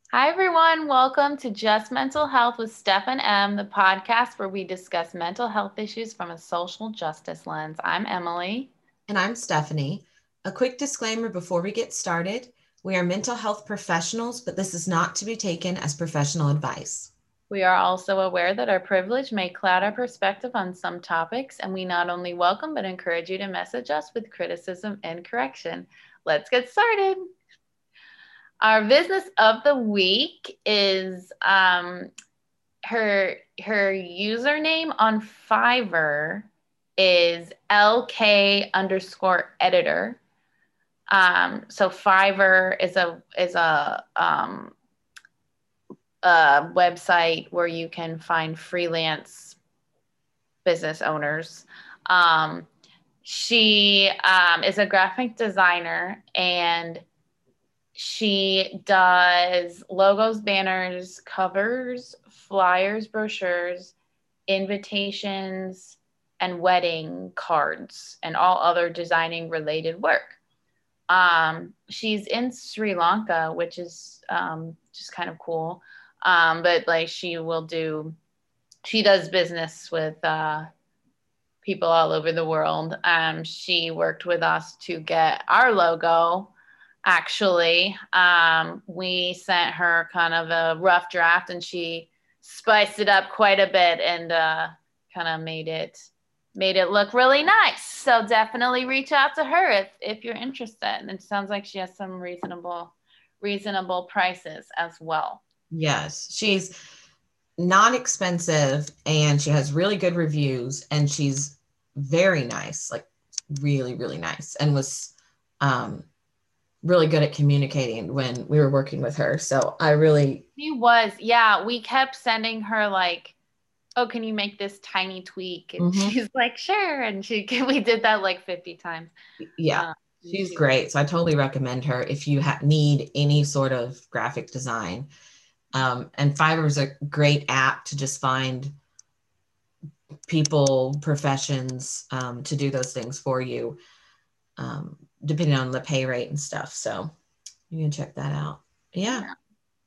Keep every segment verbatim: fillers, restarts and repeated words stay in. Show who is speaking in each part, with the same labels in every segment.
Speaker 1: Hi, everyone. Welcome to Just Mental Health with Steph and M, the podcast where we discuss mental health issues from a social justice lens. I'm Emily.
Speaker 2: And I'm Stephanie. A quick disclaimer before we get started. We are mental health professionals, but this is not to be taken as professional advice.
Speaker 1: We are also aware that our privilege may cloud our perspective on some topics, and we not only welcome but encourage you to message us with criticism and correction. Let's get started. Our business of the week is um, her her username on Fiverr is L K underscore editor. Um, so Fiverr is a is a um, a website where you can find freelance business owners. Um, she um, is a graphic designer and she does logos, banners, covers, flyers, brochures, invitations, and wedding cards, and all other designing related work. Um, she's in Sri Lanka, which is um, just kind of cool. Um, but like she will do, she does business with uh, people all over the world. Um, she worked with us to get our logo. Actually, um, we sent her kind of a rough draft, and she spiced it up quite a bit and uh, kind of made it made it look really nice. So definitely reach out to her if if you're interested. And it sounds like she has some reasonable reasonable prices as well.
Speaker 2: Yes, she's not expensive and she has really good reviews and she's very nice, like really, really nice, and was um, really good at communicating when we were working with her. So I really,
Speaker 1: She was, yeah. We kept sending her like, oh, can you make this tiny tweak? And
Speaker 2: mhm,
Speaker 1: she's like, sure. And she we did that like fifty times.
Speaker 2: yeah,
Speaker 1: Um,
Speaker 2: she's
Speaker 1: she was
Speaker 2: great. So I totally recommend her if you ha- need any sort of graphic design. Um, and Fiverr is a great app to just find people, professions um, to do those things for you, um, depending on the pay rate and stuff. So you can check that out. Yeah.
Speaker 1: yeah.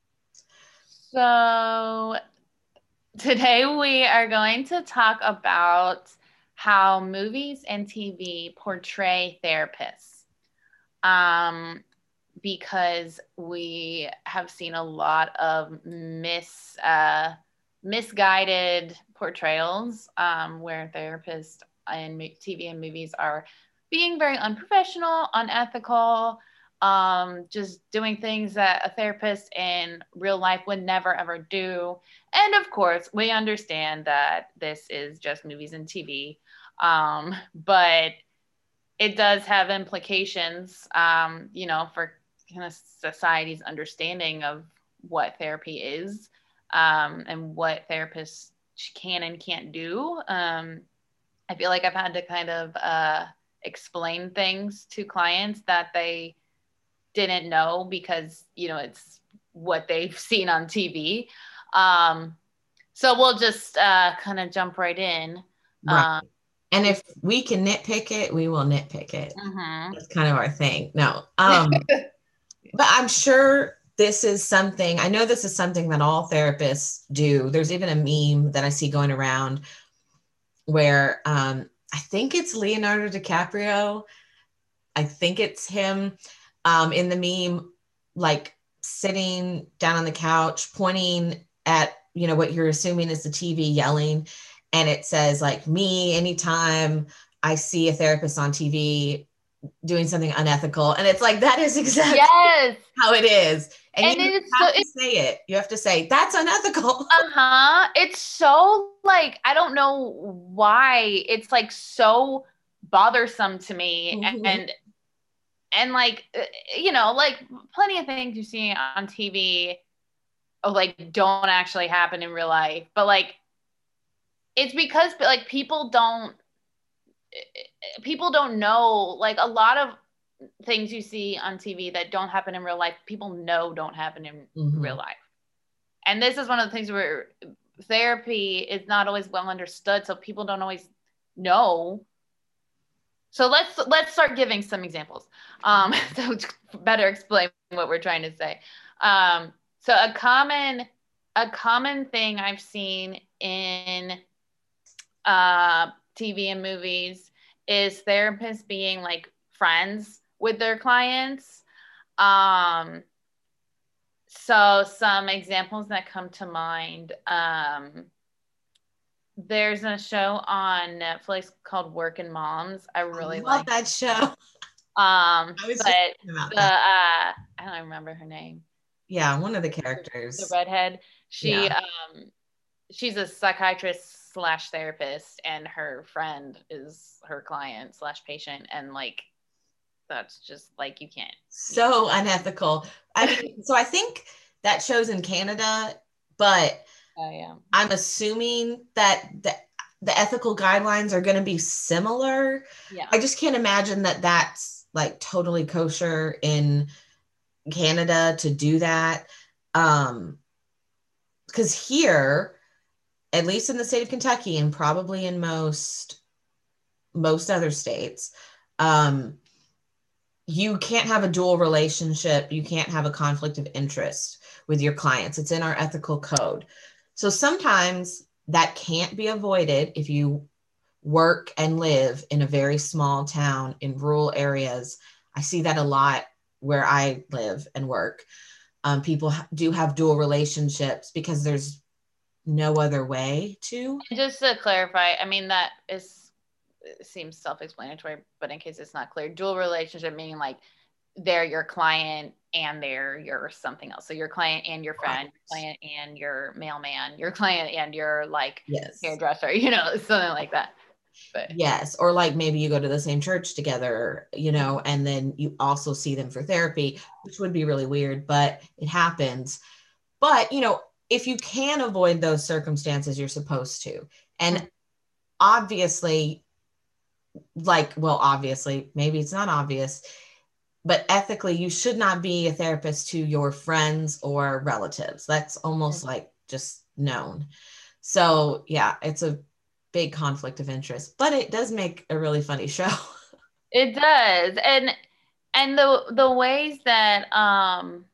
Speaker 1: So today we are going to talk about how movies and T V portray therapists. Um, because we have seen a lot of mis uh, misguided portrayals um, where therapists in T V and movies are being very unprofessional, unethical, um, just doing things that a therapist in real life would never ever do. And of course, we understand that this is just movies and T V, um, but it does have implications, um, you know, for kind of society's understanding of what therapy is um, and what therapists can and can't do. Um, I feel like I've had to kind of uh, explain things to clients that they didn't know because, you know, it's what they've seen on T V. Um, so we'll just uh, kind of jump right in.
Speaker 2: Right.
Speaker 1: Um,
Speaker 2: And if we can nitpick it, we will nitpick it.
Speaker 1: mhm.
Speaker 2: That's kind of our thing. No. Um, but I'm sure this is something, I know this is something that all therapists do. There's even a meme that I see going around where um, I think it's Leonardo DiCaprio. I think it's him um, in the meme, like sitting down on the couch, pointing at, you know, what you're assuming is the T V, yelling. And it says, like, me, anytime I see a therapist on T V doing something unethical. And it's like, that is exactly
Speaker 1: Yes.
Speaker 2: how it is. And
Speaker 1: And
Speaker 2: you
Speaker 1: it's so
Speaker 2: have to
Speaker 1: it,
Speaker 2: say it. You have to say, that's unethical.
Speaker 1: uh-huh. It's so like I don't know why it's like so bothersome to me
Speaker 2: Mhm.
Speaker 1: and and like uh, you know, like plenty of things you see on T V oh, like don't actually happen in real life. But like it's because like people don't people don't know like a lot of things you see on T V that don't happen in real life, people know don't happen in real
Speaker 2: Mhm.
Speaker 1: life. And this is one of the things where therapy is not always well understood, so people don't always know. So let's let's start giving some examples um, so to better explain what we're trying to say. Um, So a common a common thing I've seen in uh, T V and movies is therapists being like friends with their clients. Um, so some examples that come to mind. Um, there's a show on Netflix called Working Moms. I really
Speaker 2: I love
Speaker 1: like.
Speaker 2: that show.
Speaker 1: Um,
Speaker 2: I was
Speaker 1: but
Speaker 2: just thinking about
Speaker 1: the
Speaker 2: that.
Speaker 1: uh, I don't remember her name.
Speaker 2: Yeah, one of the
Speaker 1: The
Speaker 2: characters.
Speaker 1: redhead. She
Speaker 2: Yeah.
Speaker 1: um she's a psychiatrist slash therapist, and her friend is her client slash patient, and like that's just like you can't.
Speaker 2: So unethical. I mean, so I think that show's in Canada, but
Speaker 1: Oh yeah.
Speaker 2: I'm assuming that the, the ethical guidelines are going to be similar.
Speaker 1: Yeah.
Speaker 2: I just can't imagine that that's like totally kosher in Canada to do that. Um, because here, at least in the state of Kentucky and probably in most most other states, um, you can't have a dual relationship. You can't have a conflict of interest with your clients. It's in our ethical code. So sometimes that can't be avoided if you work and live in a very small town in rural areas. I see that a lot where I live and work. Um, people do have dual relationships because there's no other way to.
Speaker 1: And just to clarify, I mean that is seems self-explanatory, but in case it's not clear, dual relationship meaning like they're your client and they're your something else. So your client and your friend, your client and your mailman, your client and your like
Speaker 2: Yes.
Speaker 1: hairdresser, you know, something like that. But
Speaker 2: yes, or like maybe you go to the same church together, you know, and then you also see them for therapy, which would be really weird, but it happens. But, you know, if you can avoid those circumstances, you're supposed to. And mm-hmm. obviously, like, well, obviously, maybe it's not obvious, but ethically, you should not be a therapist to your friends or relatives. That's almost mm-hmm. like just known. So, yeah, it's a big conflict of interest, but it does make a really funny show.
Speaker 1: It does. And and the the ways that um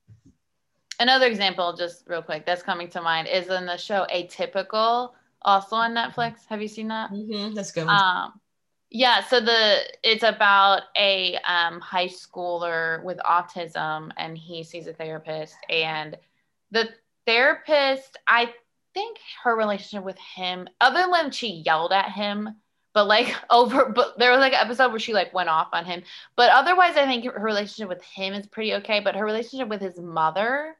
Speaker 1: another example, just real quick, that's coming to mind is in the show Atypical, also on Netflix. Have you seen that?
Speaker 2: Mm-hmm, that's good.
Speaker 1: Um, yeah, so the it's about a um, high schooler with autism, and he sees a therapist, and the therapist, I think her relationship with him, other than she yelled at him, but like over, but there was like an episode where she like went off on him, but otherwise, I think her relationship with him is pretty okay. But her relationship with his mother,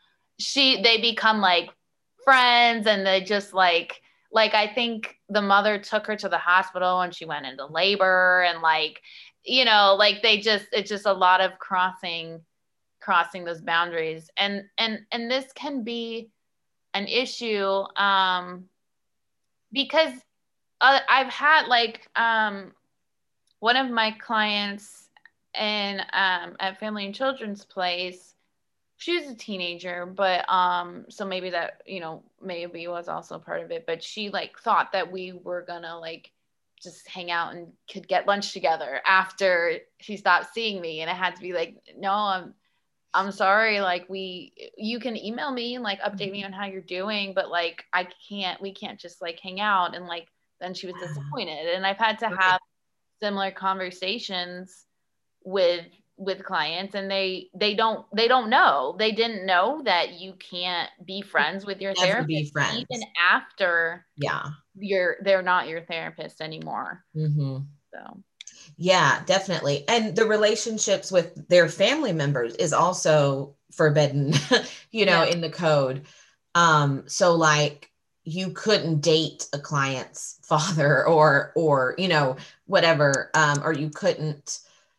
Speaker 1: she they become like friends, and they just like like I think the mother took her to the hospital and she went into labor, and like you know like they just it's just a lot of crossing crossing those boundaries, and and and this can be an issue um because uh, I've had like um one of my clients in um at Family and Children's Place. She was a teenager, but um, so maybe that, you know, maybe was also part of it. But she like thought that we were gonna like just hang out and could get lunch together after she stopped seeing me. And it had to be like, no, I'm I'm sorry, like we you can email me and like update me on how you're doing, but like I can't we can't just like hang out. And like then she was disappointed. And I've had to have similar conversations with with clients, and they they don't they don't know they didn't know that you can't be friends with your
Speaker 2: Never
Speaker 1: therapist
Speaker 2: be friends.
Speaker 1: even after
Speaker 2: yeah
Speaker 1: you're they're not your therapist anymore.
Speaker 2: Mm-hmm.
Speaker 1: So
Speaker 2: yeah, definitely. And the relationships with their family members is also forbidden, you know, yeah. in the code. Um, so like you couldn't date a client's father or or you know whatever, um, or you couldn't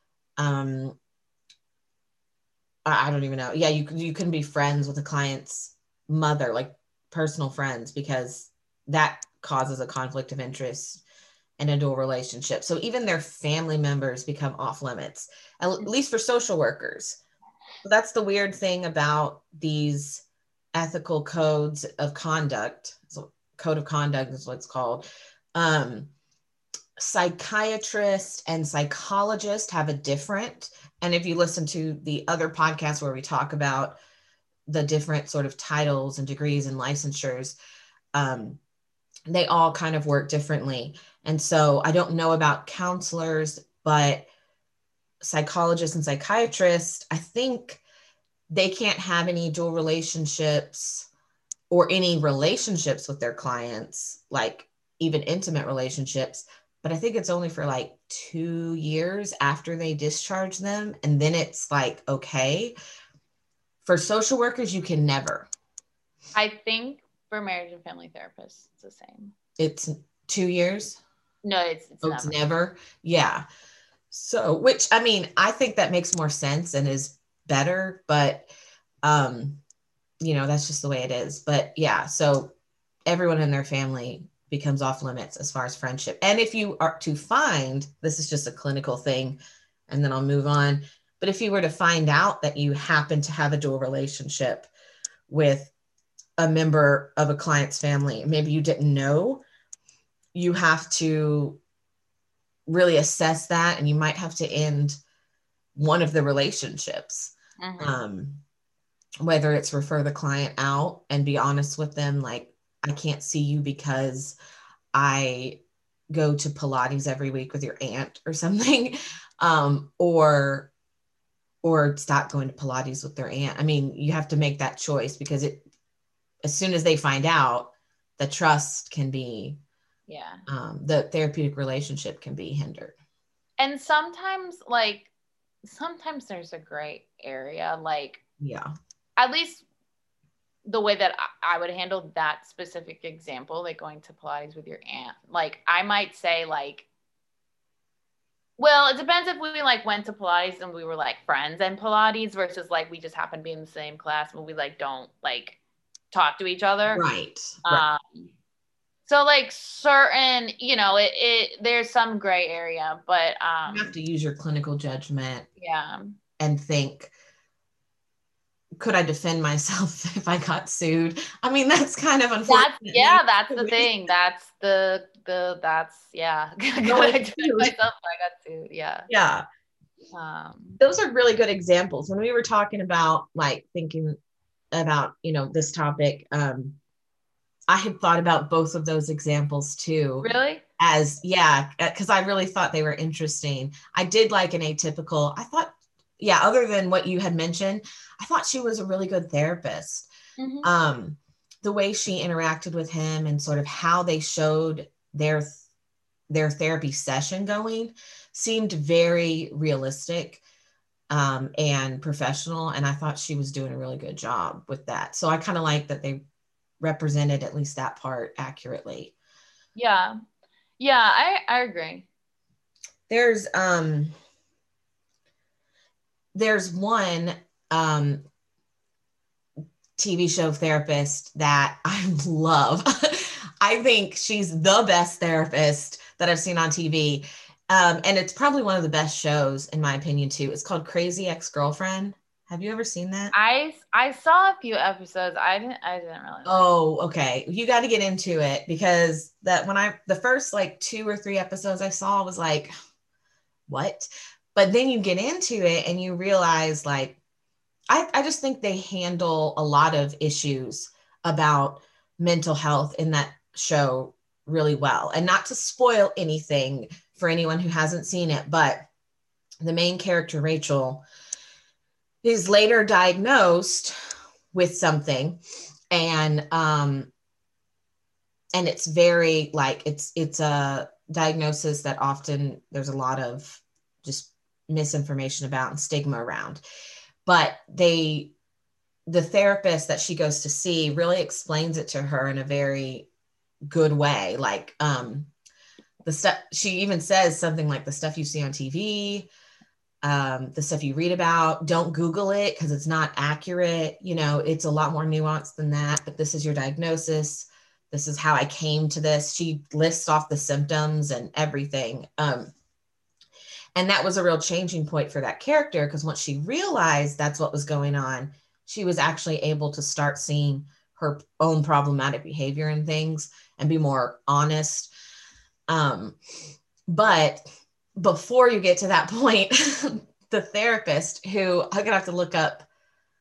Speaker 2: um I don't even know. Yeah, you you couldn't be friends with a client's mother, like personal friends, because that causes a conflict of interest and a dual relationship. So even their family members become off limits, at least for social workers. So that's the weird thing about these ethical codes of conduct. So code of conduct is what it's called. Um, psychiatrists and psychologists have a different, and if you listen to the other podcast where we talk about the different sort of titles and degrees and licensures, um, they all kind of work differently. And so I don't know about counselors, but psychologists and psychiatrists, I think they can't have any dual relationships or any relationships with their clients, like even intimate relationships. But I think it's only for like two years after they discharge them. And then it's like, okay. For social workers, you can never.
Speaker 1: I think for marriage and family therapists, it's the same.
Speaker 2: It's two years?
Speaker 1: No, it's, it's
Speaker 2: oh,
Speaker 1: never.
Speaker 2: It's never? Yeah. So, which, I mean, I think that makes more sense and is better, but, um, you know, that's just the way it is. But yeah, so everyone in their family becomes off limits as far as friendship. And if you are to find, this is just a clinical thing, and then I'll move on. But if you were to find out that you happen to have a dual relationship with a member of a client's family, maybe you didn't know, you have to really assess that, and you might have to end one of the relationships. Mm-hmm. Um, whether it's refer the client out and be honest with them, like, I can't see you because I go to Pilates every week with your aunt or something, um, or or stop going to Pilates with their aunt. I mean, you have to make that choice, because it, as soon as they find out, the trust can be,
Speaker 1: yeah,
Speaker 2: um, the therapeutic relationship can be hindered.
Speaker 1: And sometimes, like, sometimes there's a gray area, like,
Speaker 2: yeah,
Speaker 1: at least the way that I, I would handle that specific example, like going to Pilates with your aunt, like, I might say, like, well, it depends if we like went to Pilates and we were like friends and Pilates versus like we just happen to be in the same class but we like don't like talk to each other.
Speaker 2: Right.
Speaker 1: Um, right. So like certain, you know, it, it there's some gray area, but um,
Speaker 2: you have to use your clinical judgment.
Speaker 1: Yeah.
Speaker 2: And think, could I defend myself if I got sued? I mean, that's kind of unfortunate.
Speaker 1: That's, yeah, that's the thing. That's the the that's yeah. Could I defend myself if I got sued? Yeah.
Speaker 2: Yeah. Um, those are really good examples. When we were talking about like thinking about, you know, this topic, um, I had thought about both of those examples too.
Speaker 1: Really?
Speaker 2: As, yeah, because I really thought they were interesting. I did like an atypical. I thought, yeah, other than what you had mentioned, I thought she was a really good therapist. Mm-hmm. Um, the way she interacted with him and sort of how they showed their their therapy session going seemed very realistic, um, and professional. And I thought she was doing a really good job with that. So I kind of like that they represented at least that part accurately.
Speaker 1: Yeah. Yeah, I, I agree.
Speaker 2: There's um there's one um T V show therapist that I love. I think she's the best therapist that I've seen on T V. Um, and it's probably one of the best shows, in my opinion, too. It's called Crazy Ex-Girlfriend. Have you ever seen that?
Speaker 1: I I saw a few episodes. I didn't I didn't really like
Speaker 2: Oh, okay. You got to get into it, because that when I the first like two or three episodes I saw was like, what? But then you get into it and you realize, like, I, I just think they handle a lot of issues about mental health in that show really well. And not to spoil anything for anyone who hasn't seen it, but the main character, Rachel, is later diagnosed with something, and um and it's very like it's it's a diagnosis that often there's a lot of just misinformation about and stigma around. But they the therapist that she goes to see really explains it to her in a very good way. Like, um the stuff she even says something like, the stuff you see on T V, um, the stuff you read about, don't Google it because it's not accurate. You know, it's a lot more nuanced than that, but this is your diagnosis. This is how I came to this. She lists off the symptoms and everything. Um, and that was a real changing point for that character, because once she realized that's what was going on, she was actually able to start seeing her own problematic behavior and things and be more honest. Um, but before you get to that point, the therapist, who I'm gonna have to look up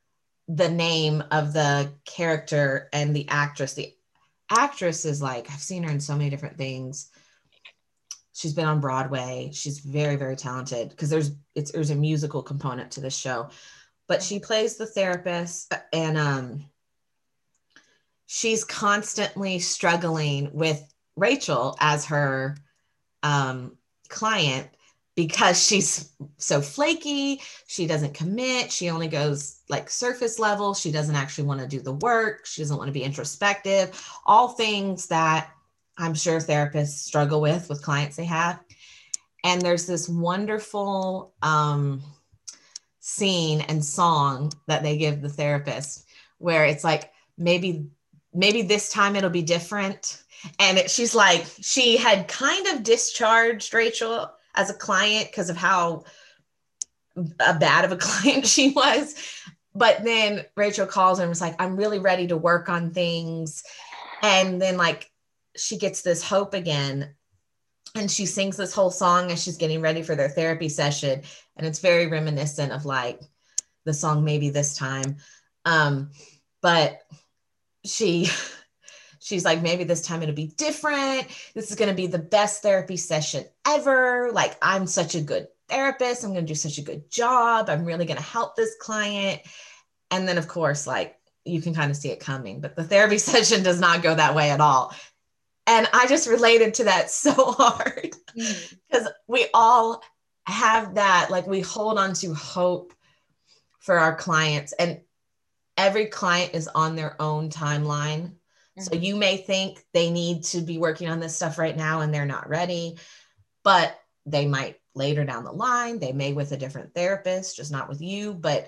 Speaker 2: the name of the character and the actress. The actress is like, I've seen her in so many different things. She's been on Broadway. She's very, very talented because there's it's there's a musical component to this show. But she plays the therapist, and um she's constantly struggling with Rachel as her um client because she's so flaky. She doesn't commit. She only goes like surface level. She doesn't actually want to do the work. She doesn't want to be introspective. All things that I'm sure therapists struggle with with clients they have. And there's this wonderful um, scene and song that they give the therapist where it's like, maybe, maybe this time it'll be different. And it, she's like, she had kind of discharged Rachel as a client because of how a bad of a client she was. But then Rachel calls her and was like, I'm really ready to work on things. And then like, she gets this hope again. And she sings this whole song as she's getting ready for their therapy session. And it's very reminiscent of like the song Maybe This Time. Um, but she, she's like, maybe this time it'll be different. This is going to be the best therapy session ever. Like, I'm such a good therapist. I'm going to do such a good job. I'm really going to help this client. And then of course, like you can kind of see it coming, but the therapy session does not go that way at all. And I just related to that so hard because mm-hmm. we all have that, like we hold on to hope for our clients, and every client is on their own timeline. Mm-hmm. So you may think they need to be working on this stuff right now and they're not ready, but they might later down the line. They may with a different therapist, just not with you, but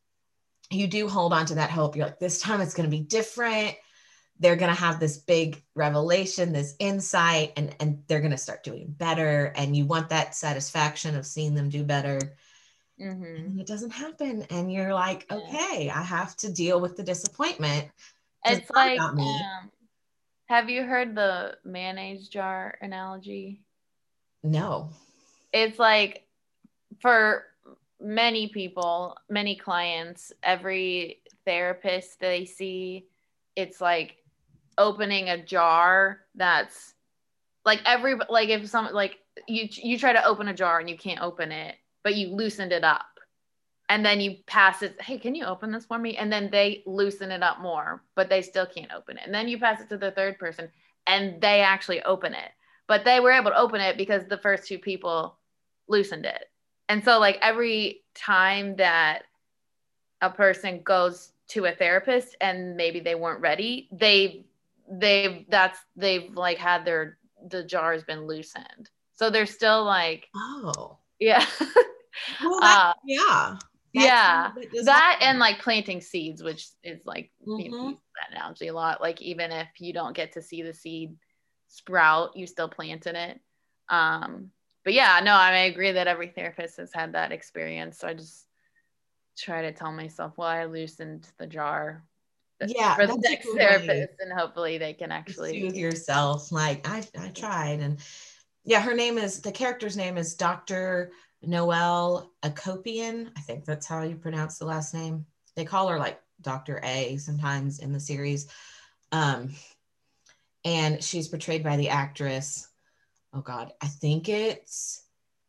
Speaker 2: you do hold on to that hope. You're like, this time it's going to be different. They're going to have this big revelation, this insight, and, and they're going to start doing better. And you want that satisfaction of seeing them do better. Mm-hmm. And it doesn't happen. And you're like, okay, I have to deal with the disappointment.
Speaker 1: It's like, um, have you heard the mayonnaise jar analogy?
Speaker 2: No.
Speaker 1: It's like for many people, many clients, every therapist they see, it's like opening a jar that's like every like if some like you you try to open a jar and you can't open it, but you loosened it up and then you pass it, hey, can you open this for me? And then they loosen it up more, but they still can't open it. And then you pass it to the third person and they actually open it, but they were able to open it because the first two people loosened it. And so like every time that a person goes to a therapist and maybe they weren't ready, they they've that's they've like had their the jar has been loosened, so they're still like,
Speaker 2: oh
Speaker 1: yeah.
Speaker 2: Well, that, uh, yeah
Speaker 1: that's, yeah that, that and like planting seeds, which is like mm-hmm. you know, use that analogy a lot, like even if you don't get to see the seed sprout, you still planted it. Um but yeah, no, I agree that every therapist has had that experience, so I just try to tell myself, well, I loosened the jar
Speaker 2: yeah
Speaker 1: for the next therapist, and hopefully they can actually
Speaker 2: soothe yourself. Like I, I tried, and yeah, her name is the character's name is Doctor Noelle Akopian. I think that's how you pronounce the last name. They call her like Doctor A sometimes in the series, um, and she's portrayed by the actress. Oh God, I think it's.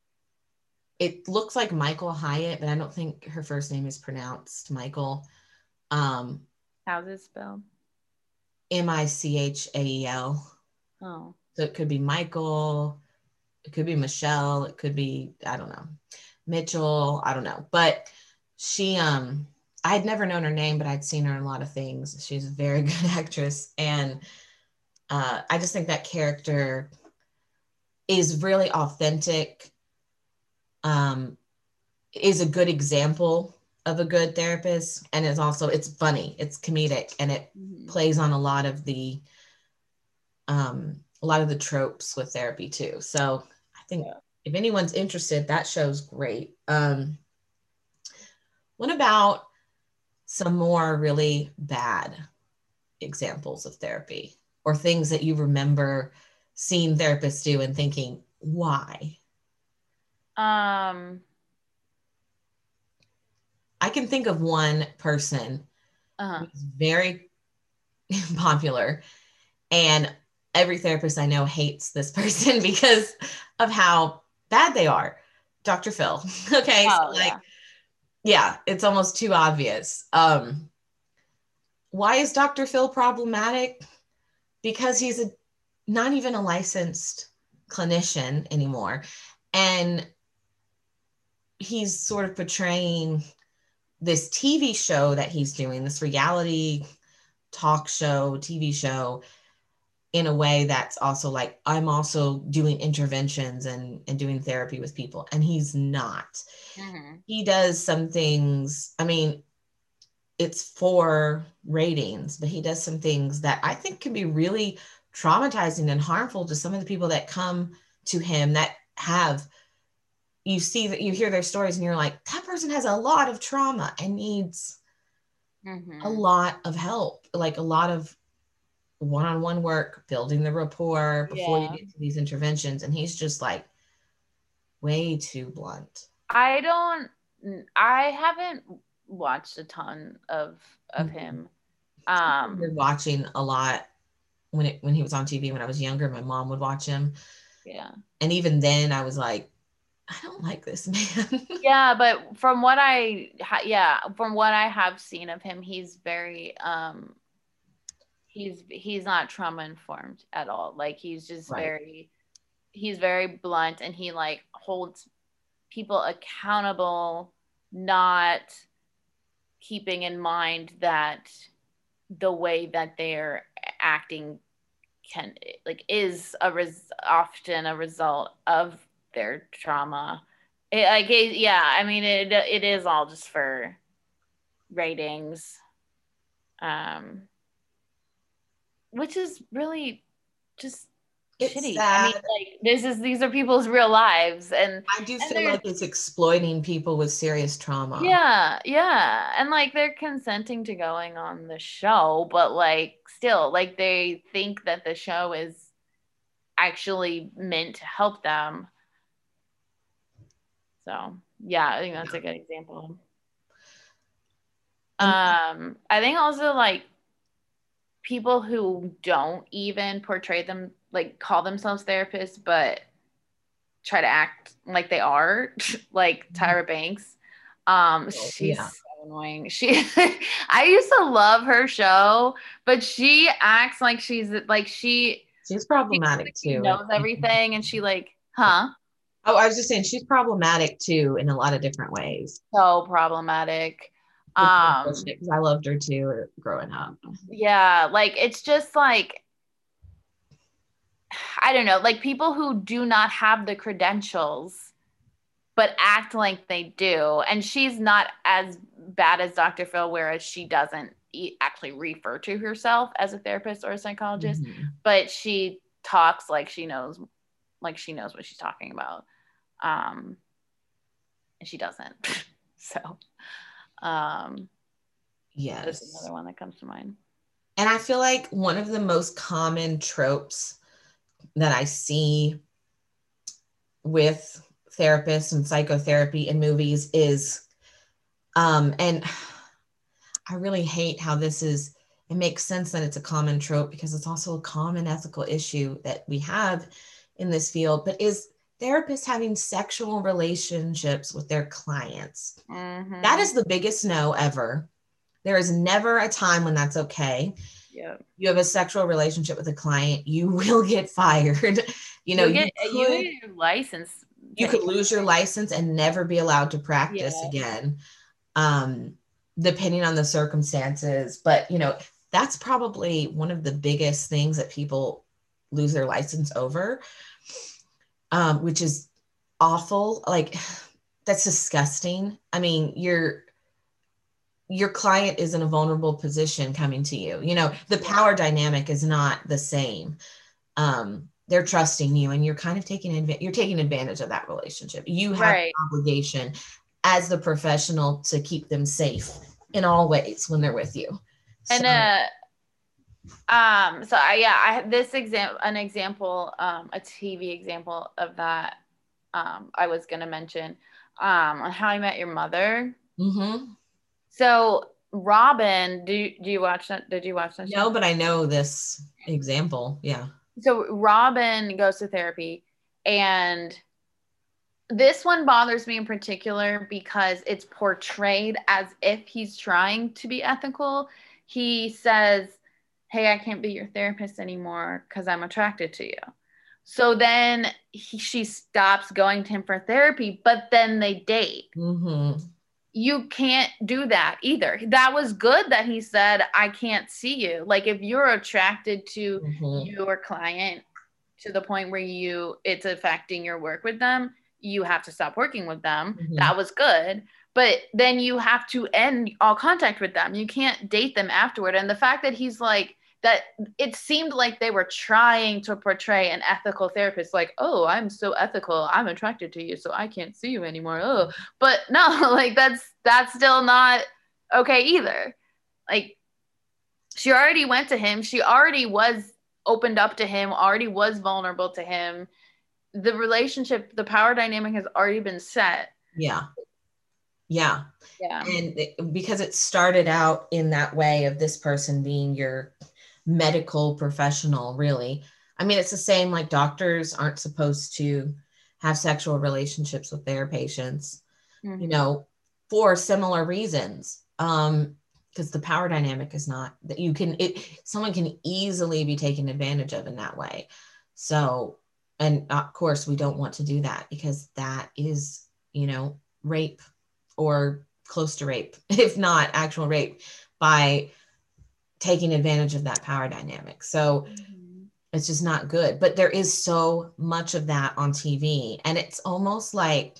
Speaker 2: It looks like Michael Hyatt, but I don't think her first name is pronounced Michael. Um,
Speaker 1: How's it spelled?
Speaker 2: M I C H A E L.
Speaker 1: Oh.
Speaker 2: So it could be Michael, it could be Michelle, it could be, I don't know, Mitchell, I don't know. But she, um, I had never known her name, but I'd seen her in a lot of things. She's a very good actress. And uh, I just think that character is really authentic, um, is a good example of a good therapist, and it's also it's funny, it's comedic, and it mm-hmm. plays on a lot of the um a lot of the tropes with therapy too. So I think yeah. if anyone's interested, that show's great. Um what about some more really bad examples of therapy, or things that you remember seeing therapists do and thinking, why?
Speaker 1: um
Speaker 2: I can think of one person
Speaker 1: Uh-huh.
Speaker 2: He's very popular. And every therapist I know hates this person because of how bad they are. doctor Phil. Okay. So
Speaker 1: Oh
Speaker 2: like,
Speaker 1: yeah.
Speaker 2: yeah, it's almost too obvious. Um, why is doctor Phil problematic? Because he's a not even a licensed clinician anymore. And he's sort of portraying this T V show that he's doing, this reality talk show, T V show, in a way that's also like, I'm also doing interventions and, and doing therapy with people. And he's not.
Speaker 1: Mm-hmm.
Speaker 2: He does some things, I mean, it's for ratings, but he does some things that I think can be really traumatizing and harmful to some of the people that come to him that have, you see that you hear their stories and you're like, that person has a lot of trauma and needs a
Speaker 1: Mm-hmm.
Speaker 2: lot of help, like a lot of one-on-one work, building the rapport before you
Speaker 1: Yeah.
Speaker 2: get to these interventions. And he's just like way too blunt.
Speaker 1: I don't I haven't watched a ton of of
Speaker 2: Mhm.
Speaker 1: him.
Speaker 2: We're
Speaker 1: Um
Speaker 2: watching a lot when it when he was on T V when I was younger. My mom would watch him.
Speaker 1: yeah.
Speaker 2: And even then I was like, I don't like this man.
Speaker 1: Yeah, but from what I ha- yeah, from what I have seen of him, he's very um he's he's not trauma informed at all. Like he's just
Speaker 2: Right.
Speaker 1: very he's very blunt and he like holds people accountable, not keeping in mind that the way that they're acting can like is a res- often a result of their trauma. It, like it, yeah, I mean it it is all just for ratings, um, which is really just
Speaker 2: It's
Speaker 1: shitty. I mean,
Speaker 2: sad.
Speaker 1: like this is these are people's real lives, and
Speaker 2: I do
Speaker 1: and
Speaker 2: feel
Speaker 1: they're
Speaker 2: like it's exploiting people with serious trauma.
Speaker 1: yeah, yeah. And like they're consenting to going on the show, but like still, like they think that the show is actually meant to help them. So yeah, I think that's
Speaker 2: Yeah.
Speaker 1: a good example.
Speaker 2: And
Speaker 1: Um, I think also like people who don't even portray them like call themselves therapists, but try to act like they are, like Tyra Banks. Um,
Speaker 2: oh,
Speaker 1: she's
Speaker 2: yeah,
Speaker 1: so annoying. She, I used to love her show, but she acts like she's like she,
Speaker 2: she's
Speaker 1: she,
Speaker 2: problematic
Speaker 1: she
Speaker 2: too. And
Speaker 1: knows everything, and she like, huh?
Speaker 2: oh, I was just saying she's problematic too in a lot of different ways.
Speaker 1: So problematic.
Speaker 2: Which is
Speaker 1: Um,
Speaker 2: bullshit because I loved her too growing up.
Speaker 1: yeah, like it's just like I don't know, like people who do not have the credentials but act like they do. And she's not as bad as doctor Phil, whereas she doesn't e- actually refer to herself as a therapist or a psychologist,
Speaker 2: Mhm.
Speaker 1: but she talks like she knows, like she knows what she's talking about. Um, and she doesn't. So, um, that's
Speaker 2: Yes.
Speaker 1: another one that comes to mind.
Speaker 2: And I feel like one of the most common tropes that I see with therapists and psychotherapy in movies is, um, and I really hate how this is, it makes sense that it's a common trope because it's also a common ethical issue that we have in this field, but is therapists having sexual relationships with their clients. That
Speaker 1: Mm-hmm.
Speaker 2: is the biggest no ever. There is never a time when that's okay.
Speaker 1: Yeah.
Speaker 2: You have a sexual relationship with a client, you will get fired. You know,
Speaker 1: You'll get
Speaker 2: you
Speaker 1: you
Speaker 2: could
Speaker 1: get your license
Speaker 2: you could
Speaker 1: taken
Speaker 2: lose your
Speaker 1: away.
Speaker 2: license and never be allowed to practice
Speaker 1: Yeah.
Speaker 2: again, um, depending on the circumstances. But you know, that's probably one of the biggest things that people lose their license over, um, which is awful. Like that's disgusting. I mean, you're your client is in a vulnerable position coming to you. You know, the
Speaker 1: Yeah.
Speaker 2: power dynamic is not the same. Um, they're trusting you and you're kind of taking advantage, you're taking advantage of that relationship. You have
Speaker 1: Right.
Speaker 2: an obligation as the professional to keep them safe in all ways when they're with you. So
Speaker 1: And uh um so I yeah, I this example an example um a T V example of that um I was going to mention um on How I Met Your Mother.
Speaker 2: mhm.
Speaker 1: So Robin, do you, do you watch that? Did you watch that show?
Speaker 2: No, but I know this example. Yeah.
Speaker 1: So Robin goes to therapy, and this one bothers me in particular because it's portrayed as if he's trying to be ethical. He says, "Hey, I can't be your therapist anymore because I'm attracted to you." So then he, she stops going to him for therapy, but then they date.
Speaker 2: Mm-hmm.
Speaker 1: You can't do that either. That was good that he said, "I can't see you." Like, if you're attracted to
Speaker 2: Mm-hmm.
Speaker 1: your client to the point where you it's affecting your work with them, you have to stop working with them.
Speaker 2: Mm-hmm.
Speaker 1: That was good. But then you have to end all contact with them. You can't date them afterward. And the fact that he's like, that it seemed like they were trying to portray an ethical therapist, like, "Oh, I'm so ethical, I'm attracted to you, so I can't see you anymore." Oh, but no, like that's that's still not okay either. Like, she already went to him, she already was opened up to him, already was vulnerable to him. The relationship, the power dynamic has already been set.
Speaker 2: Yeah. Yeah.
Speaker 1: Yeah.
Speaker 2: And it, because it started out in that way of this person being your medical professional, really. I mean, it's the same, like doctors aren't supposed to have sexual relationships with their patients, mm-hmm. you know, for similar reasons. Um, because the power dynamic is not that you can, it, someone can easily be taken advantage of in that way. So, and of course we don't want to do that because that is, you know, rape or close to rape, if not actual rape, by taking advantage of that power dynamic. So mm-hmm. it's just not good. But there is so much of that on T V. And it's almost like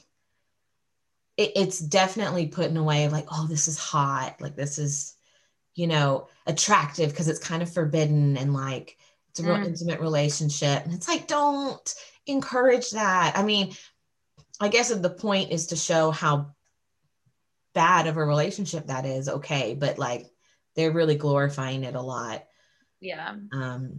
Speaker 2: it, it's definitely put in a way of like, oh, this is hot. Like this is, you know, attractive because it's kind of forbidden and like it's a real mm. intimate relationship. And it's like, don't encourage that. I mean, I guess the point is to show how bad of a relationship that is. Okay. But like, they're really glorifying it a lot.
Speaker 1: Yeah.
Speaker 2: Um,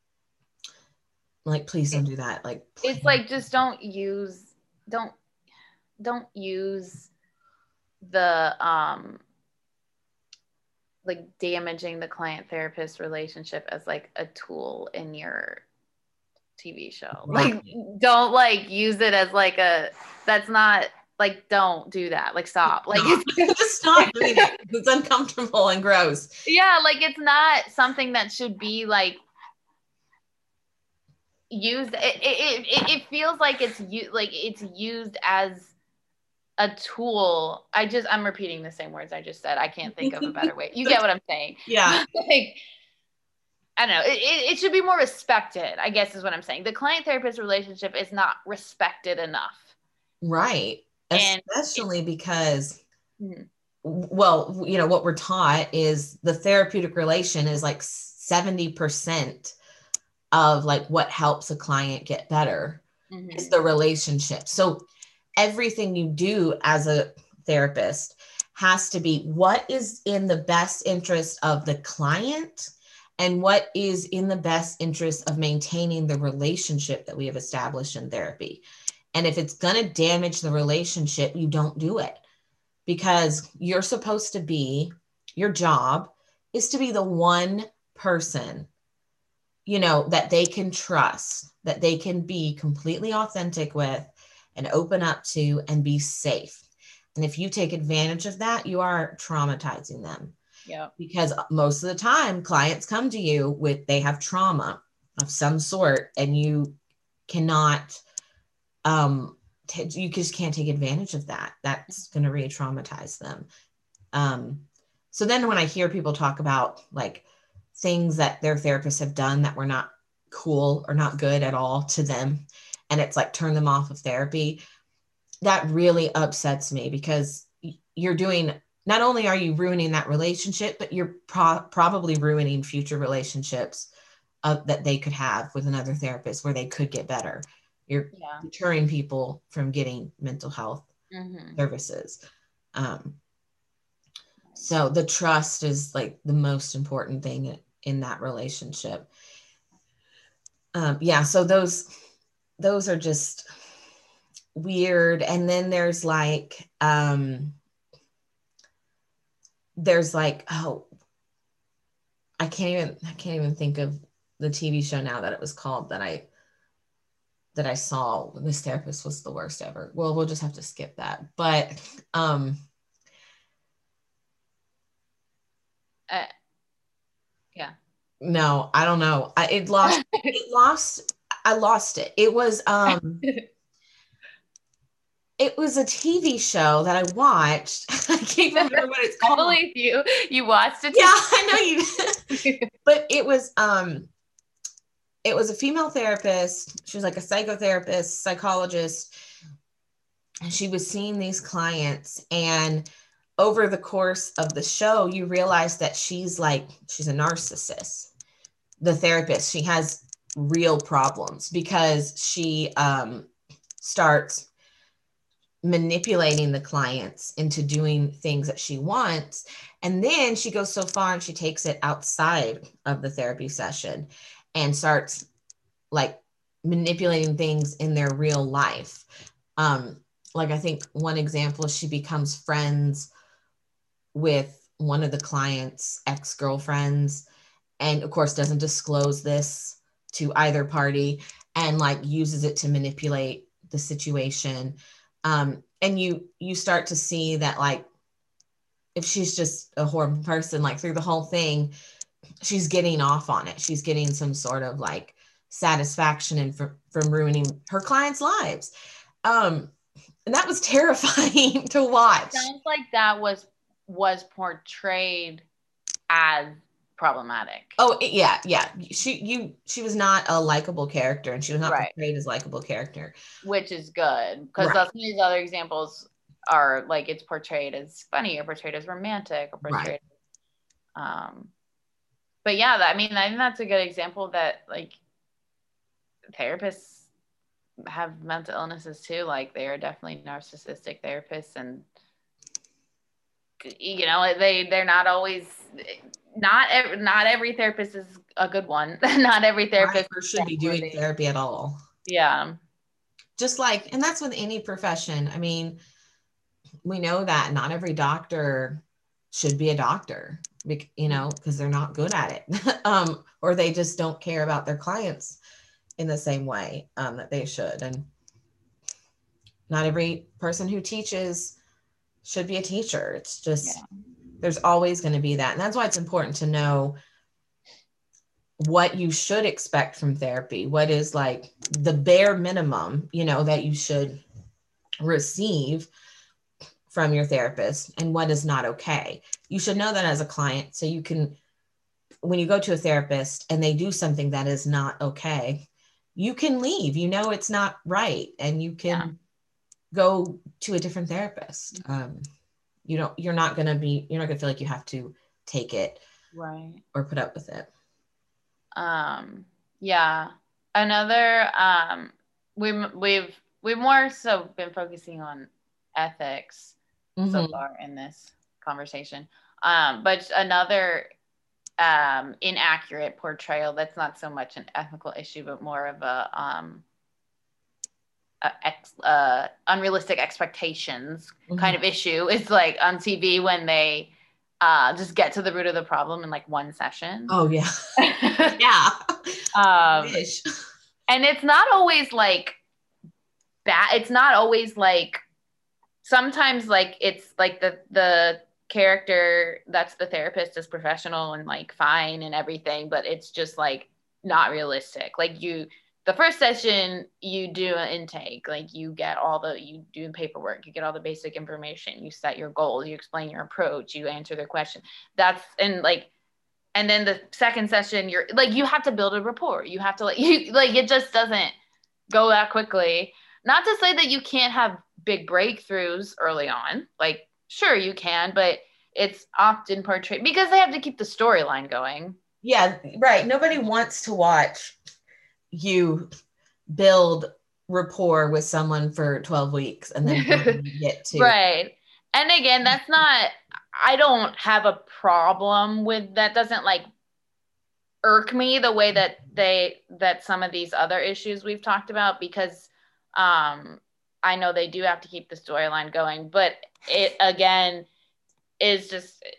Speaker 2: like, please don't do that. Like, please.
Speaker 1: It's like, just don't use, don't, don't use the, um, like damaging the client therapist relationship as like a tool in your T V show. Right. Like, don't like use it as like a, that's not, like, don't do that. Like, stop. Like,
Speaker 2: stop. Just stop doing it. It's uncomfortable and gross.
Speaker 1: Yeah, like it's not something that should be like used. It it it, it feels like it's u- like it's used as a tool. I just I'm repeating the same words I just said. I can't think of a better way. You get what I'm saying?
Speaker 2: Yeah.
Speaker 1: Like, I don't know. It, it, it should be more respected, I guess is what I'm saying. The client therapist relationship is not respected enough.
Speaker 2: Right. Especially because, mm-hmm. well, you know, what we're taught is the therapeutic relation is like seventy percent of like what helps a client get better mm-hmm. is the relationship. So everything you do as a therapist has to be what is in the best interest of the client and what is in the best interest of maintaining the relationship that we have established in therapy. And if it's going to damage the relationship, you don't do it, because you're supposed to be, your job is to be the one person, you know, that they can trust, that they can be completely authentic with and open up to and be safe. And if you take advantage of that, you are traumatizing them.
Speaker 1: Yeah.
Speaker 2: Because most of the time clients come to you with, they have trauma of some sort, and you cannot, um, t- you just can't take advantage of that. That's going to re-traumatize them. Um, so then when I hear people talk about like things that their therapists have done that were not cool or not good at all to them, and it's like turn them off of therapy, that really upsets me, because you're doing, not only are you ruining that relationship, but you're pro- probably ruining future relationships uh, that they could have with another therapist where they could get better. You're yeah. deterring people from getting mental health mm-hmm. services. Um, so the trust is like the most important thing in that relationship. Um, yeah. So those, those are just weird. And then there's like, um, there's like, oh, I can't even, I can't even think of the T V show now that it was called that I, that I saw. This therapist was the worst ever. Well, we'll just have to skip that. But, um,
Speaker 1: Uh, yeah.
Speaker 2: no, I don't know. I, it lost, it lost, I lost it. It was, um, it was a T V show that I watched. I can't remember what it's
Speaker 1: I
Speaker 2: called.
Speaker 1: believe you. You watched it.
Speaker 2: Yeah, I know you. But it was um it was a female therapist. She was like a psychotherapist, psychologist, and she was seeing these clients, and over the course of the show you realize that she's like she's a narcissist. The therapist, she has real problems because she um starts manipulating the clients into doing things that she wants. And then she goes so far and she takes it outside of the therapy session and starts like manipulating things in their real life. Um, like I think one example is she becomes friends with one of the client's ex-girlfriends, and of course doesn't disclose this to either party, and like uses it to manipulate the situation. Um, and you you start to see that like if she's just a horrible person, like through the whole thing, she's getting off on it. She's getting some sort of like satisfaction in from, from ruining her clients' lives. Um, and that was terrifying to watch.
Speaker 1: Sounds like that was was portrayed as problematic.
Speaker 2: Oh yeah, yeah. She you she was not a likable character, and she was not
Speaker 1: Right.
Speaker 2: portrayed as likable character,
Speaker 1: which is good because
Speaker 2: right.
Speaker 1: some of these other examples are like it's portrayed as funny or portrayed as romantic or portrayed. Right. Um, but yeah, that, I mean, I think that's a good example that like therapists have mental illnesses too. Like they are definitely narcissistic therapists, and you know they they're not always not every, not every therapist is a good one. Not every therapist
Speaker 2: right, or should be doing therapy at all.
Speaker 1: Yeah.
Speaker 2: Just like, and that's with any profession. I mean, we know that not every doctor should be a doctor, you know, because they're not good at it, um, or they just don't care about their clients in the same way um, that they should. And not every person who teaches should be a teacher. It's just, yeah. There's always going to be that. And that's why it's important to know what you should expect from therapy. What is like the bare minimum, you know, that you should receive from your therapist, and what is not okay. You should know that as a client, so you can, when you go to a therapist and they do something that is not okay, you can leave. You know it's not right, and you can yeah. go to a different therapist. Um, you don't. You're not gonna be. You're not gonna feel like you have to take it,
Speaker 1: right,
Speaker 2: or put up with it.
Speaker 1: Um. Yeah. Another. Um. We we've we've more so been focusing on ethics mm-hmm. so far in this conversation. Um, but another um, inaccurate portrayal that's not so much an ethical issue, but more of a, um, a ex, uh, unrealistic expectations mm-hmm. kind of issue is like on T V when they uh, just get to the root of the problem in like one session.
Speaker 2: Oh yeah. Yeah.
Speaker 1: Um, and it's not always like bad. It's not always like, sometimes like it's like the the character that's the therapist is professional and like fine and everything, but it's just like not realistic. Like you, the first session you do an intake, like you get all the, you do paperwork, you get all the basic information, you set your goals, you explain your approach, you answer their question. That's, and like, and then the second session, you're like, you have to build a rapport. You have to like, you like, it just doesn't go that quickly. Not to say that you can't have big breakthroughs early on. Like, sure you can, but it's often portrayed because they have to keep the storyline going.
Speaker 2: Yeah, right. Nobody wants to watch you build rapport with someone for twelve weeks and then get to.
Speaker 1: Right. And again, that's not, I don't have a problem with that. Doesn't like irk me the way that they, that some of these other issues we've talked about, because um, I know they do have to keep the storyline going, but it again is just,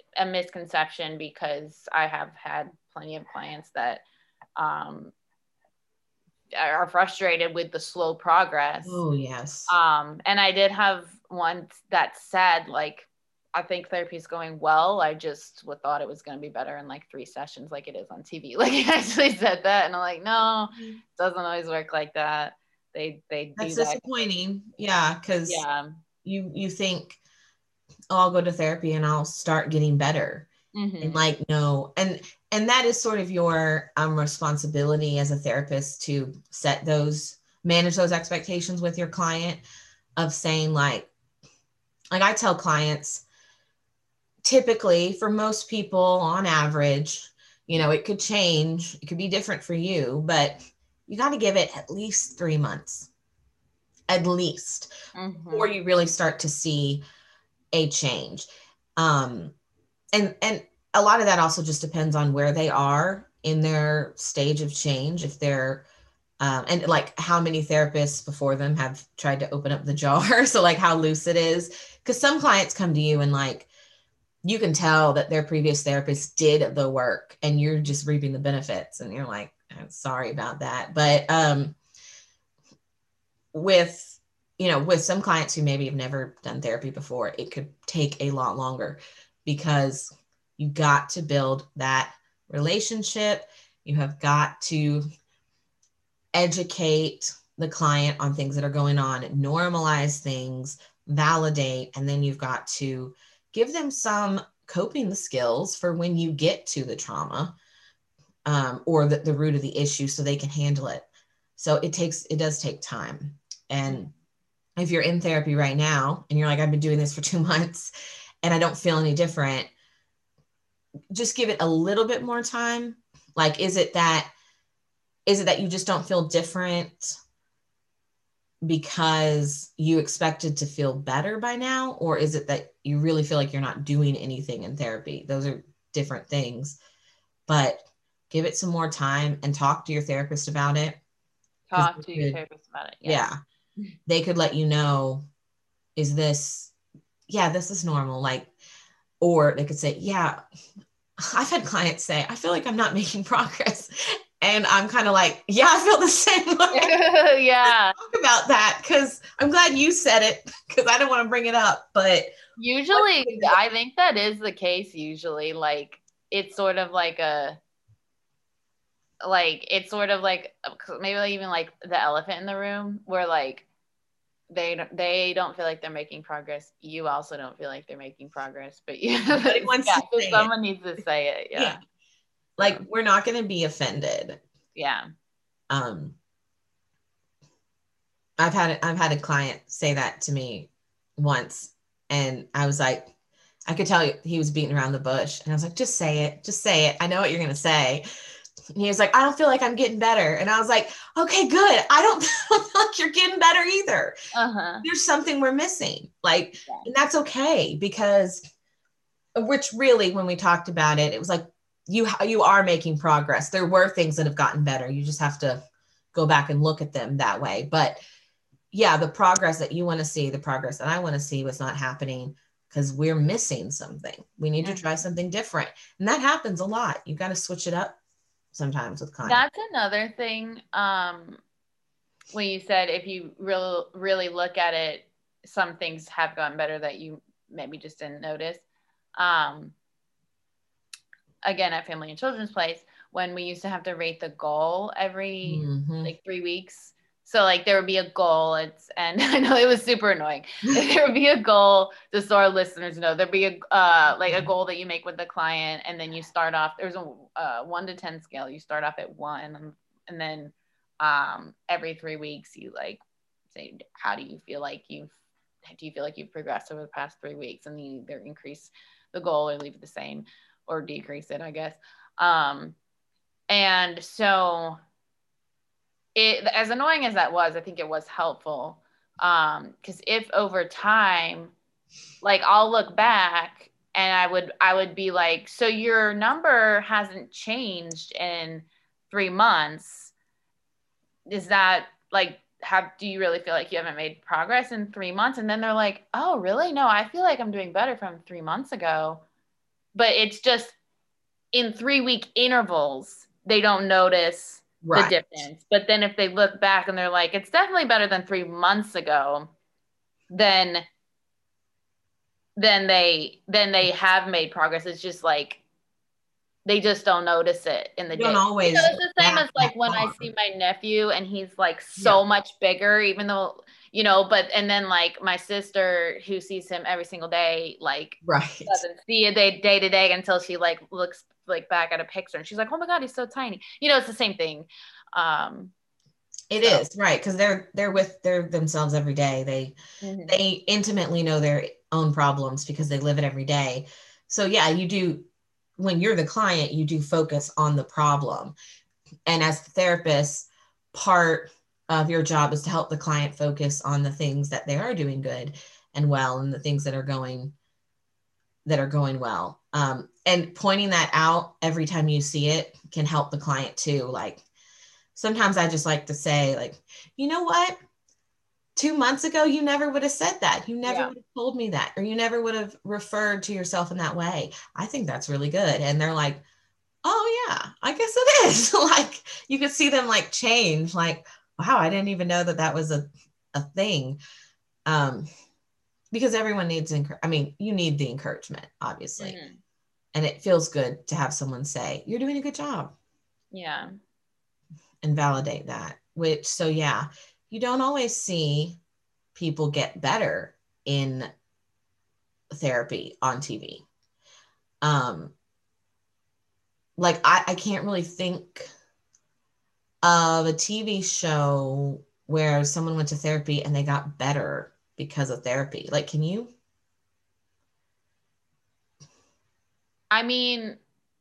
Speaker 1: a misconception because I have had plenty of clients that um, are frustrated with the slow progress.
Speaker 2: Oh, yes.
Speaker 1: Um, and I did have one that said, like, I think therapy is going well. I just would thought it was going to be better in like three sessions, like it is on T V. Like, he actually said that, and I'm like, no, it doesn't always work like that. They they
Speaker 2: That's
Speaker 1: do that.
Speaker 2: disappointing. Yeah, because
Speaker 1: Yeah.
Speaker 2: you you think, oh, I'll go to therapy and I'll start getting better.
Speaker 1: Mm-hmm.
Speaker 2: And like, no. And and that is sort of your um responsibility as a therapist to set those, manage those expectations with your client, of saying like, like I tell clients, typically for most people on average, you know, it could change, it could be different for you, but you got to give it at least three months, at least,
Speaker 1: Mm-hmm.
Speaker 2: before you really start to see a change. Um, and and a lot of that also just depends on where they are in their stage of change. If they're um, and like how many therapists before them have tried to open up the jar. So like how loose it is, because some clients come to you and like you can tell that their previous therapist did the work and you're just reaping the benefits, and you're like, I'm sorry about that. But um, with you know with some clients who maybe have never done therapy before, it could take a lot longer, because you got to build that relationship. You have got to educate the client on things that are going on, normalize things, validate, and then you've got to give them some coping skills for when you get to the trauma, um, or the, the root of the issue, so they can handle it. So it takes, it does take time. And if you're in therapy right now and you're like, I've been doing this for two months and I don't feel any different, just give it a little bit more time. Like, is it that, is it that you just don't feel different because you expected to feel better by now? Or is it that you really feel like you're not doing anything in therapy? Those are different things, but give it some more time and talk to your therapist about it.
Speaker 1: Talk to your
Speaker 2: could,
Speaker 1: therapist about it. Yes.
Speaker 2: Yeah. They could let you know, is this, yeah, this is normal. Like, or they could say, yeah, I've had clients say, I feel like I'm not making progress. And I'm kind of like, yeah, I feel the same way.
Speaker 1: Yeah.
Speaker 2: Talk about that, because I'm glad you said it, because I don't want to bring it up. But
Speaker 1: usually, I think that is the case. Usually, like, it's sort of like a, like, it's sort of like maybe like even like the elephant in the room, where like they don't, they don't feel like they're making progress. You also don't feel like they're making progress, but you,
Speaker 2: Nobody wants
Speaker 1: yeah,
Speaker 2: to
Speaker 1: so
Speaker 2: say
Speaker 1: someone
Speaker 2: it.
Speaker 1: needs to say it. Yeah.
Speaker 2: Yeah. Like,
Speaker 1: So,
Speaker 2: we're not going to be offended.
Speaker 1: yeah.
Speaker 2: Um, I've had I've had a client say that to me once, and I was like, I could tell he was beating around the bush, and I was like, just say it, just say it. I know what you're going to say. And he was like, I don't feel like I'm getting better. And I was like, okay, good. I don't feel like you're getting better either.
Speaker 1: Uh-huh.
Speaker 2: There's something we're missing. Like,
Speaker 1: Yeah.
Speaker 2: and that's okay, because which really, when we talked about it, it was like, you, you are making progress. There were things that have gotten better. You just have to go back and look at them that way. But yeah, the progress that you want to see, the progress that I want to see was not happening because we're missing something. We need to try something different. And that happens a lot. You got to switch it up sometimes with clients.
Speaker 1: That's another thing. Um, when you said if you really really look at it, some things have gotten better that you maybe just didn't notice. Um, again, at Family and Children's Place, when we used to have to rate the goal every
Speaker 2: Mhm.
Speaker 1: like three weeks. So like there would be a goal. It's and I know it was super annoying. There would be a goal, just so our listeners know. There'd be a uh, like a goal that you make with the client, and then you start off. There's a uh, one to ten scale. You start off at one, and, and then um, every three weeks you like say, how do you feel like you've do you feel like you've progressed over the past three weeks, and you either increase the goal or leave it the same or decrease it, I guess. Um, and so it, as annoying as that was, I think it was helpful. Um, cause if over time, like I'll look back and I would, I would be like, so your number hasn't changed in three months. Is that like, have, do you really feel like you haven't made progress in three months? And then they're like, oh, really? No, I feel like I'm doing better from three months ago. but it's just in three week intervals, they don't notice right. the difference. But then if they look back and they're like, it's definitely better than three months ago, then then they then they have made progress. It's just like they just don't notice it in the
Speaker 2: you don't
Speaker 1: day.
Speaker 2: always.
Speaker 1: You know, it's the same as like when far. I see my nephew and he's like so yeah. much bigger, even though, you know, but and then like my sister who sees him every single day, like
Speaker 2: right.
Speaker 1: doesn't see it day, day to day until she like looks like back at a picture and she's like, oh my God, he's so tiny. You know, it's the same thing. Um,
Speaker 2: it so. is right. Cause they're, they're with their themselves every day. They, mm-hmm. they intimately know their own problems because they live it every day. So yeah, you do, when you're the client, you do focus on the problem. And as the therapist, part of your job is to help the client focus on the things that they are doing good and well, and the things that are going, that are going well. Um, and pointing that out every time you see it can help the client too. Like sometimes I just like to say like, you know what? Two months ago, you never would have said that. You never yeah. would have told me that, or you never would have referred to yourself in that way. I think that's really good. And they're like, oh yeah, I guess it is. Like you could see them like change, like, wow, I didn't even know that that was a, a thing. Um, because everyone needs, enc- I mean, you need the encouragement, obviously. Mm-hmm. And it feels good to have someone say, you're doing a good job.
Speaker 1: Yeah.
Speaker 2: And validate that, which, so yeah, you don't always see people get better in therapy on T V. Um, like I, I can't really think of a T V show where someone went to therapy and they got better because of therapy. Like, can you?
Speaker 1: I mean,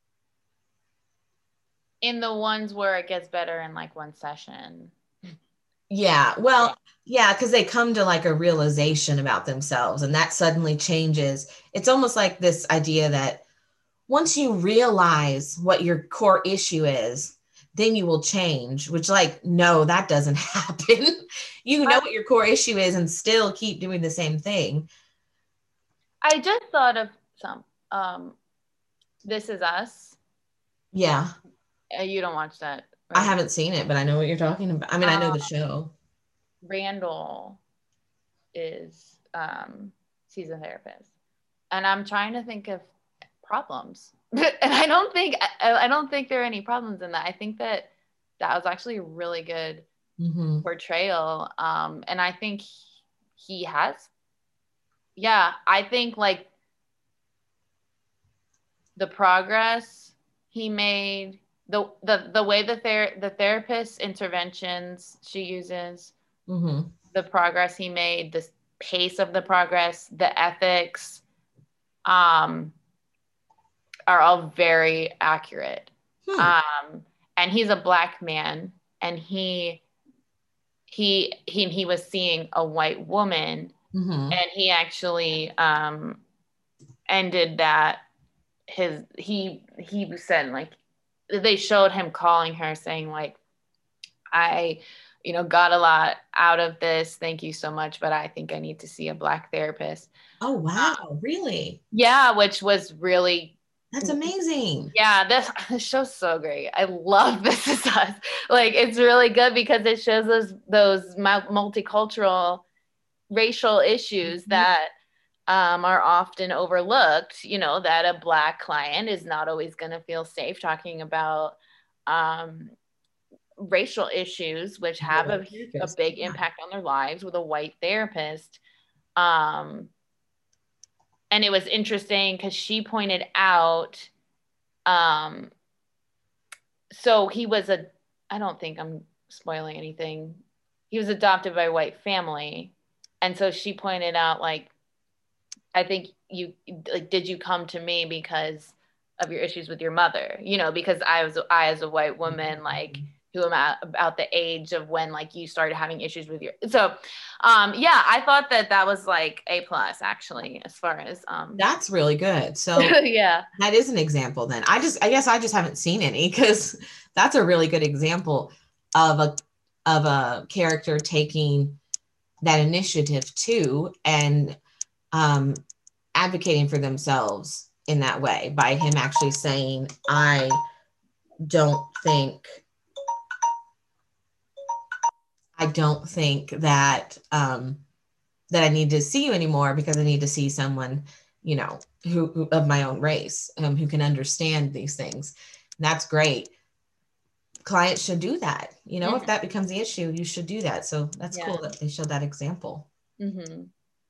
Speaker 1: in the ones where it gets better in like one session.
Speaker 2: Yeah. Well, yeah, because they come to like a realization about themselves and that suddenly changes. It's almost like this idea that once you realize what your core issue is, then you will change, which like, no, that doesn't happen. You know what your core issue is and still keep doing the same thing.
Speaker 1: I just thought of some, um, This Is Us.
Speaker 2: Yeah.
Speaker 1: Uh, you don't watch that.
Speaker 2: Right? I haven't seen it, but I know what you're talking about. I mean, um, I know the show.
Speaker 1: Randall is um, season therapist. And I'm trying to think of problems. And I don't think, I, I don't think there are any problems in that. I think that that was actually a really good mm-hmm. portrayal. Um, and I think he, he has, yeah, I think like the progress he made, the the the way the ther- the therapist interventions she uses, mm-hmm. the progress he made, the pace of the progress, the ethics, um, are all very accurate. Hmm. Um, and he's a Black man, and he he he he was seeing a white woman, mm-hmm. and he actually um, ended that. His he he said like they showed him calling her saying like, I you know got a lot out of this, thank you so much, but I think I need to see a Black therapist.
Speaker 2: Oh wow, um, really?
Speaker 1: Yeah, which was really,
Speaker 2: that's amazing.
Speaker 1: Yeah, this, this show's so great. I love This Is Us. Like it's really good because it shows us those multicultural racial issues mm-hmm. that Um, are often overlooked, you know, that a Black client is not always going to feel safe talking about um, racial issues, which have a, a big impact on their lives with a white therapist. Um, and it was interesting because she pointed out, um, so he was a, I don't think I'm spoiling anything. He was adopted by a white family. And so she pointed out like, I think you like, did you come to me because of your issues with your mother? You know, because I was, I as a white woman, like who am at about the age of when like you started having issues with your, so um, yeah, I thought that that was like A plus actually, as far as. Um,
Speaker 2: That's really good. So
Speaker 1: yeah,
Speaker 2: that is an example then. I just, I guess I just haven't seen any because that's a really good example of a, of a character taking that initiative too and um, advocating for themselves in that way by him actually saying, I don't think, I don't think that, um, that I need to see you anymore because I need to see someone, you know, who, who of my own race, um, who can understand these things. And that's great. Clients should do that. You know, mm-hmm. if that becomes the issue, you should do that. So that's yeah. cool that they showed that example.
Speaker 1: Mm-hmm.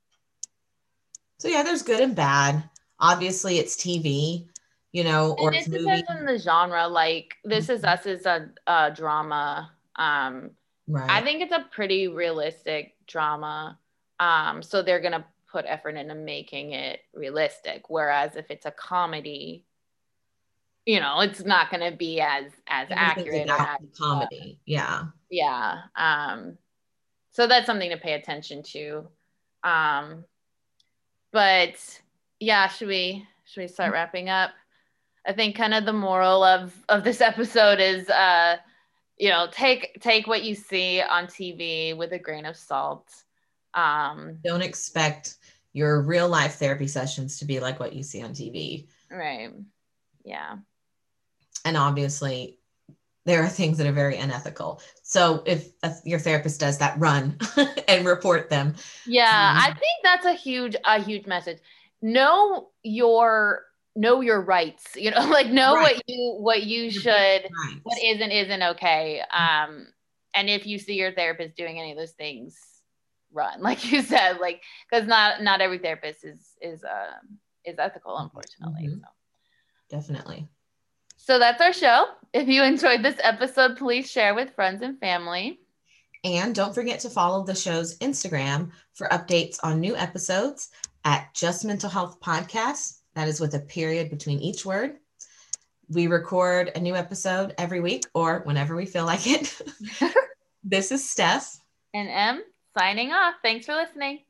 Speaker 2: So yeah, there's good and bad. Obviously it's T V, you know, or
Speaker 1: and it depends movie. on the genre. Like This mm-hmm. Is Us is a, a drama. Um, right. I think it's a pretty realistic drama. Um, so they're going to put effort into making it realistic. Whereas if it's a comedy, you know, it's not going to be as, as accurate. Or as,
Speaker 2: comedy. Uh, yeah.
Speaker 1: Yeah. Um, so that's something to pay attention to. Um, but yeah, should we, should we start wrapping up? I think kind of the moral of, of this episode is, uh, you know, take, take what you see on T V with a grain of salt. Um,
Speaker 2: Don't expect your real life therapy sessions to be like what you see on T V.
Speaker 1: Right. Yeah.
Speaker 2: And obviously there are things that are very unethical. So if a, your therapist does that, run and report them.
Speaker 1: Yeah. Um, I think that's a huge, a huge message. Know your, know your rights, you know, like know right. what you, what you should, right. what isn't, isn't okay. Um, and if you see your therapist doing any of those things, run, like you said, like, because not not every therapist is is uh is ethical, unfortunately. Mm-hmm. So
Speaker 2: definitely.
Speaker 1: So that's our show. If you enjoyed this episode, please share with friends and family.
Speaker 2: And don't forget to follow the show's Instagram for updates on new episodes at Just Mental Health Podcast. That is with a period between each word. We record a new episode every week or whenever we feel like it. This is Steph.
Speaker 1: And Em. Signing off. Thanks for listening.